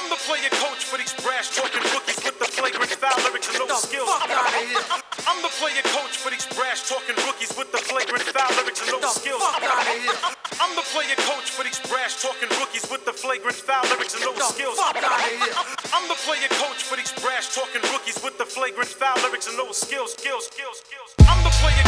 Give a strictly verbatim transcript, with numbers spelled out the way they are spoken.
I'm the player coach for these brash talking rookies with the flagrant foul lyrics and no skills. I'm the player coach for these brash talking rookies with the flagrant foul lyrics and no skills. I'm the player coach for these brash talking rookies with the flagrant foul lyrics and no skills. I'm the player coach for these brash talking rookies with the flagrant foul lyrics and no skills, skills, skills, skills. I'm the player